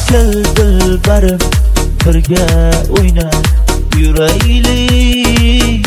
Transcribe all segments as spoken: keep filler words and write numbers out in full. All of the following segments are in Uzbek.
Kel dilberim birga o'ynab yuraylik.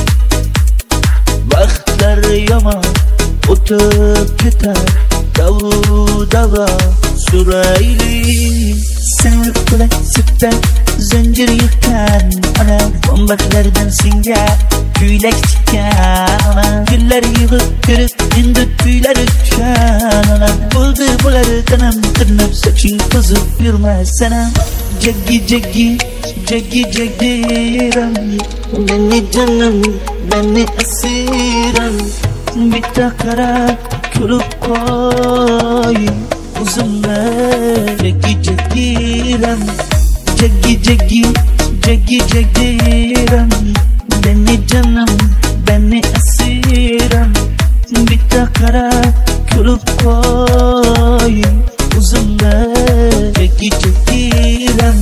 Vaqtlar yomon o'tib ketar, davru dava suraylik. Sen kula süper zincir yıkan ana, bombaklardan singa kuylak tikkan ana. Gullar yig'ib kirib endi kuylar uchan ana. Bo'ldi bo'lar tanam tirnab soching to'zib yurmasana. Jaggi jaggi jaggi jaggiram, beni canım beni asiram. Bitta qarab kulib qo'y o'zimga. Jaggi jaggiram, jaggi jaggi jaggi jaggiram, beni canım beni asiram. Bitta qarab kulib qo'y o'zimga. Jaggi jaggiram.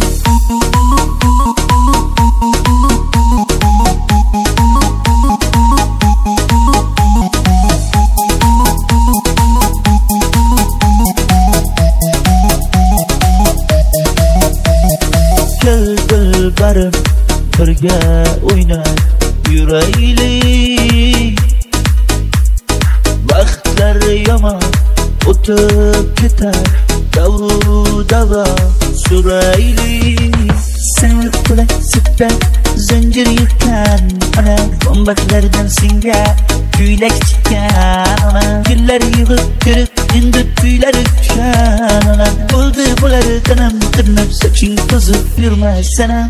Kel dilberim birga o'ynab yuraylik. Vaqtlar yomon o'tib ketar, davru dava suraylik. Sen kula süper zincir yıkan ana, bombaklardan singa kuylak tikkan ana. Gullar yig'ib kirib endi kuylar uchan ana. Bo'ldi bo'lar tanam tirnab soching to'zib yurmasana.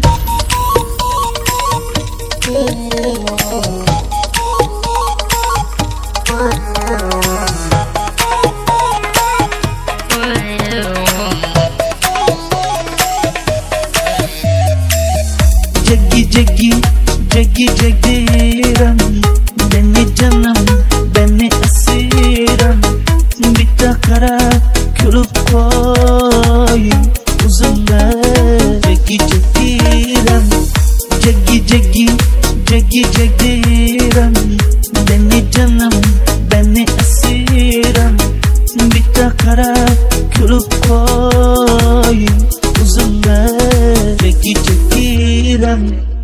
Jaggi jaggi jaggi jaggiram, beni canım beni asiram. Bitta qarab kulib qo'y o'zimga. Jaggi jaggiram, jaggi jaggi jaggi jaggiram, beni canım beni asiram. Bitta qarab kulib qo'y o'zimga. Jaggi jaggiram.